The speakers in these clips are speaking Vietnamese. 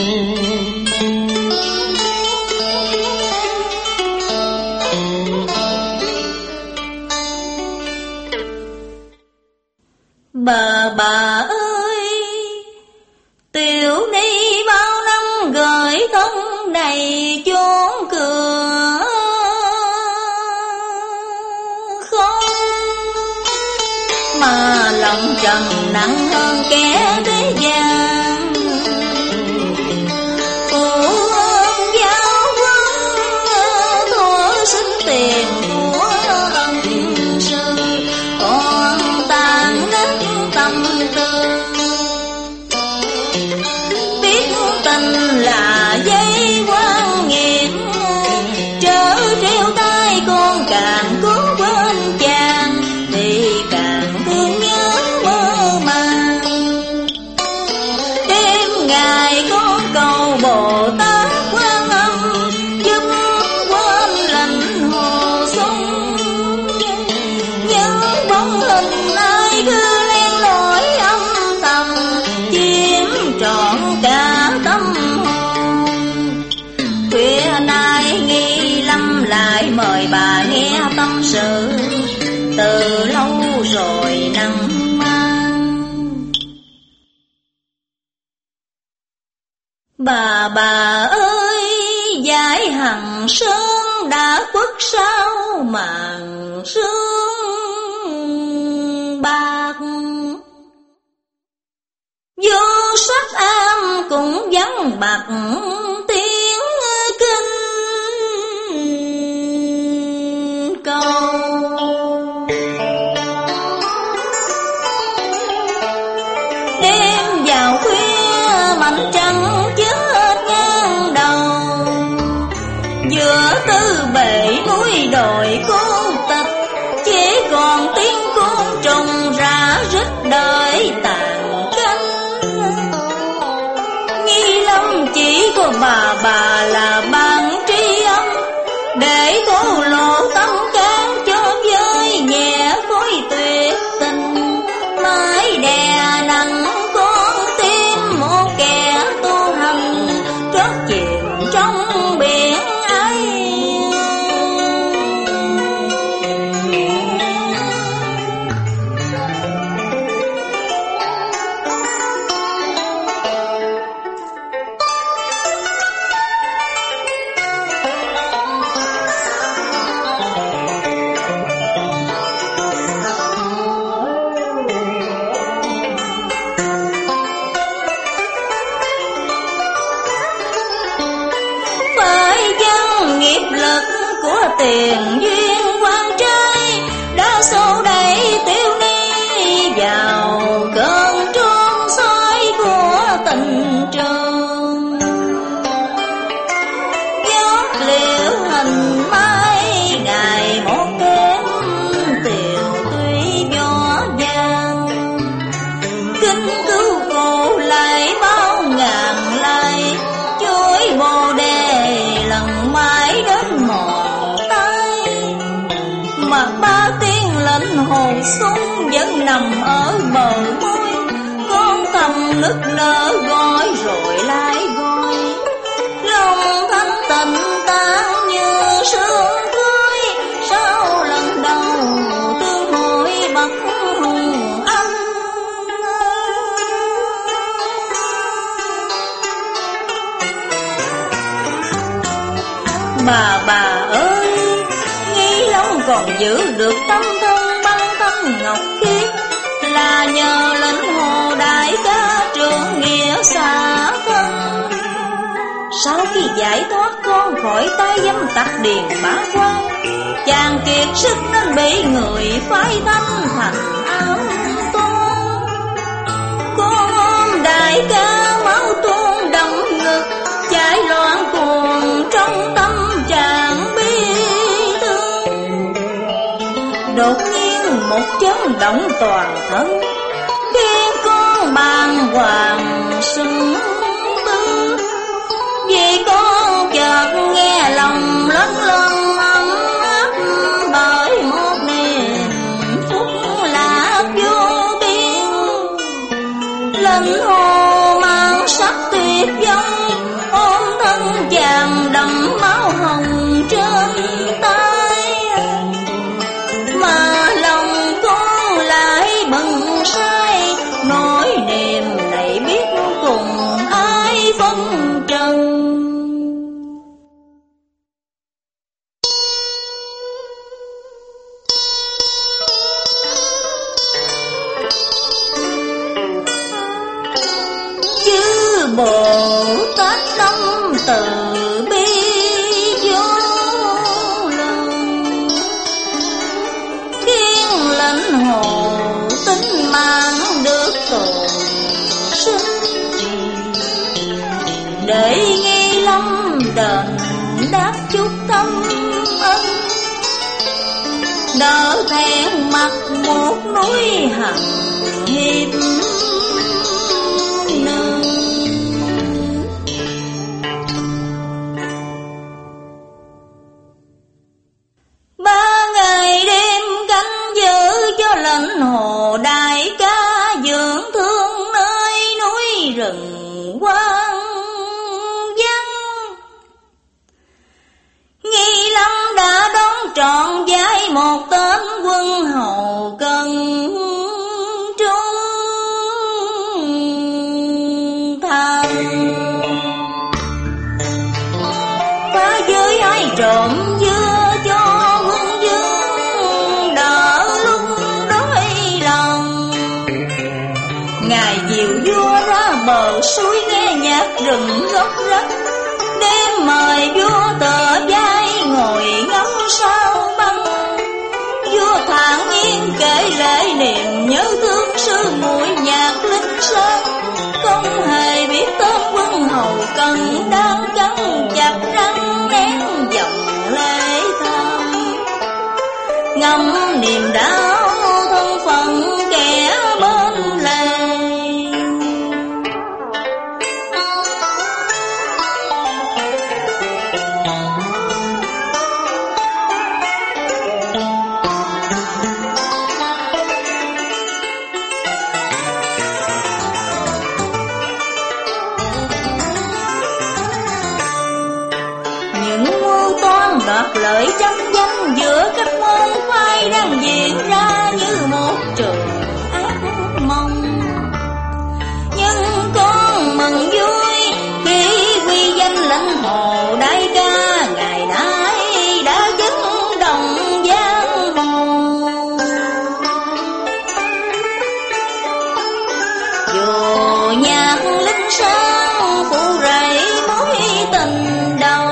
Bà ơi, tiểu ni bao năm gửi thân này chốn cửa không, mà lòng trần nặng hơn kẻ thế gian. Phụ ơn giáo quân thua sinh tiền của ân sư, còn tàn nát tâm tư. Biết tình là dây quan nghiệt, chớ treo tay con càng cố quên chàng, thì càng thương nhớ mơ màng. Đêm ngày con cầu Bồ Tát Quan Âm, giúp quên lạnh hồ sông. Nhớ bóng hình ai cứ len lỏi âm thầm, chiếm trọn cả tâm hồn. Khuya nay Nghi Lâm lại mời bà nghe tâm sự, từ lâu rồi nắng mang. Bà ơi, giải hằng sơn đã khuất sau màn sương bạc. Vô sắc am cũng vắng bạc tiếng kinh cầu. Đêm vào khuya mảnh trăng chết ngang đầu, giữa tư bể núi đồi cô tịch, chỉ còn tiếng côn trùng rã rít đợi tàn cánh. Nghi Lâm chỉ có bà là bạn tri âm, để thổ lộ tâm can cho với nhẹ khối tuyệt tình. Mãi đè nặng con tim một kẻ tu hành, trót chìm trong biển ấy. Nghiệp lực của tiền duyên quan trai đã xô đẩy tiểu ni vào cơn trôn soi của tình trường. Giót liễu hình mai ngày một đêm, tiền tuy võ vàng. Kinh cứu cổ lại bao ngàn lai, chuối bồ đề lần mãi đến mòn tay. Mà ba tiếng lệnh hồn súng vẫn nằm ở bờ môi, con thầm nức nở gọi rồi lại gọi. Lòng thanh tịnh tan như sương khói, sau lần đầu tương hội bậc hùng anh. Bà ơi, Nghi Lâm còn giữ được tâm thân băng thanh ngọc khiết, là nhờ lệnh Hồ đại ca trưởng nghĩa xả thân. Sau khi giải thoát con khỏi tay dâm tặc điền bá quan, chàng kiệt sức nên bị người phái thanh thành ám tôn. Con ôm đại ca máu tuôn đậm ngực, chạy loạn cuồng trong tâm trạng bi thương. Đột nhiên một chấn động toàn thân, khiến con bàng hoàng sưng tư. Vì con chợt nghe lòng lâng lâng ấm áp, bởi một niềm phúc lạc vô biên. Lệnh Hồ mang sắc tuyệt vọng, Bồ Tát tâm từ bi vô lượng, khiến lãnh hồ tính mạng được tồn sinh, để Nghi Lâm đền đáp chút tâm ân, đỡ thẹn mặt một núi hằng hiệp nương. Ba ngày đêm canh giữ cho lãnh hồ đại ca, dưỡng thương nơi núi rừng hoang vắng. Nghi Lâm đã đón trọn vai một tên quân hầu cần trung thành, phá giới ai trộm dưa cho quân vương đỡ lúc đói lòng. Ngày dìu vua ra bờ suối nghe nhạc rừng róc rách, đêm mời vua tựa vai ngồi ngắm sao băng. Vua thản nhiên kể lễ niềm nhớ thương sư muội nhạc linh sơn, không hề biết tên quân hầu cần đang cắn chặt răng nén dòng lệ thầm, ngâm niềm đau thân phận kẻ bên lề. Đoạt lợi tranh danh giữa các môn phái đang diễn ra như một trường ác mộng. Nhưng con mừng vui khi quy danh lãnh hồ đại ca, ngày nay đã dấn đồng giang hồ. Dù nhạc linh sơn phụ rẫy mối tình đầu,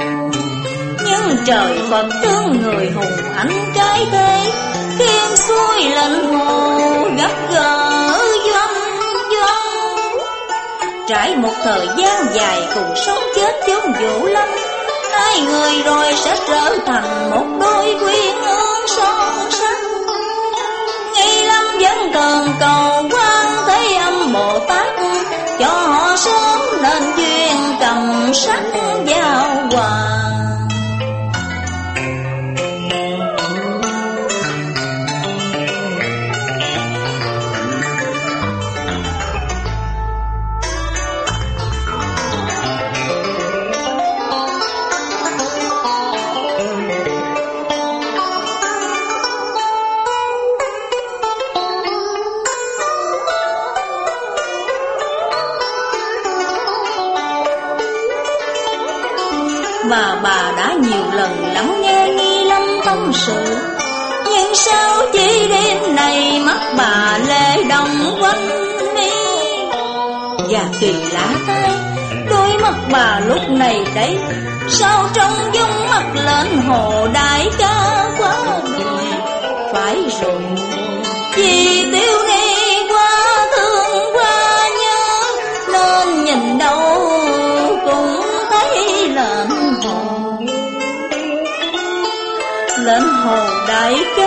trời Phật thương người hùng anh cái thế, khiến xuôi lãnh hồ gặp gỡ doanh doanh. Trải một thời gian dài cùng sống chết chốn Vũ Lâm, hai người rồi sẽ trở thành một đôi quyến ương son sắc. Nghi Lâm vẫn thường cầu Quan Thế Âm Bồ Tát, cho họ sớm nên duyên cầm sắc giao hòa. Và bà đã nhiều lần lắng nghe Nghi Lâm tâm sự, nhưng sao chỉ đêm này mắt bà lệ đồng quanh mi. Và kỳ lạ thay, đôi mắt bà lúc này đây sao trông giống mặt lên hồ đại ca quá đời. Phải rồi, vì Tiêu Ni quá thương quá nhớ, nên nhìn đâu cũng lệnh hồ đại ca